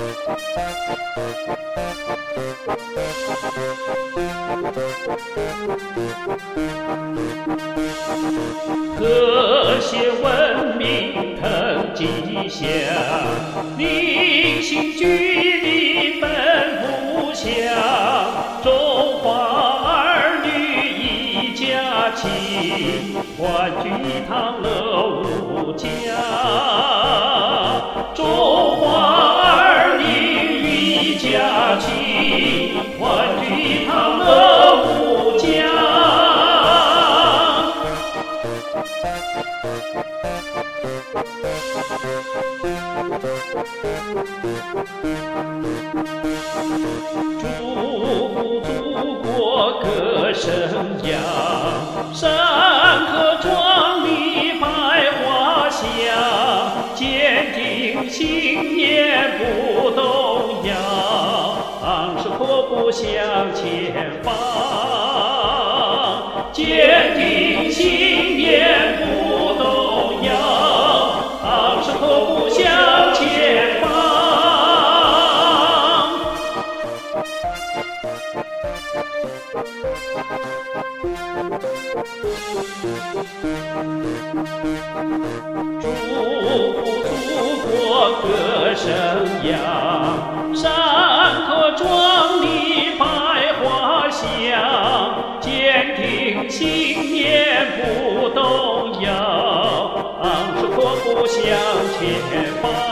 和谐文明腾吉祥，领袖聚力奔赴乡，中华儿女一家亲，欢聚一堂乐无疆。中华儿女一家亲，欢聚一堂乐无疆。祝福祖国歌声扬，山河壮丽百花香，坚定信念不动摇，昂首阔步向前方，坚定信念不动摇，昂首阔步向前方。祝福祖国歌声扬，山河壮丽百花香，坚定信念不动摇，昂首阔步向前方。